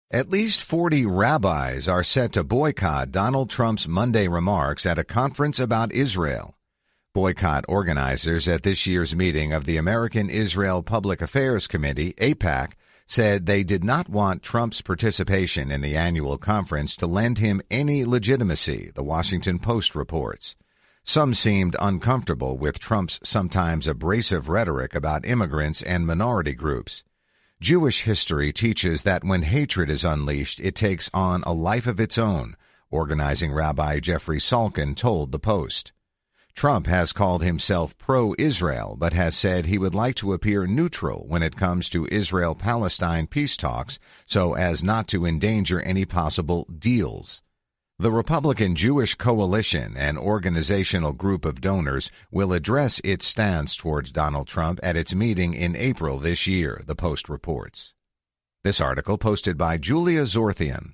At least 40 rabbis are set to boycott Donald Trump's Monday remarks at a conference about Israel. Boycott organizers at this year's meeting of the American Israel Public Affairs Committee, AIPAC, said they did not want Trump's participation in the annual conference to lend him any legitimacy, the Washington Post reports. Some seemed uncomfortable with Trump's sometimes abrasive rhetoric about immigrants and minority groups. Jewish history teaches that when hatred is unleashed, it takes on a life of its own, organizing Rabbi Jeffrey Salkin told the Post. Trump has called himself pro-Israel, but has said he would like to appear neutral when it comes to Israel-Palestine peace talks so as not to endanger any possible deals. The Republican Jewish Coalition, an organizational group of donors, will address its stance towards Donald Trump at its meeting in April this year, the Post reports. This article posted by Julia Zorthian.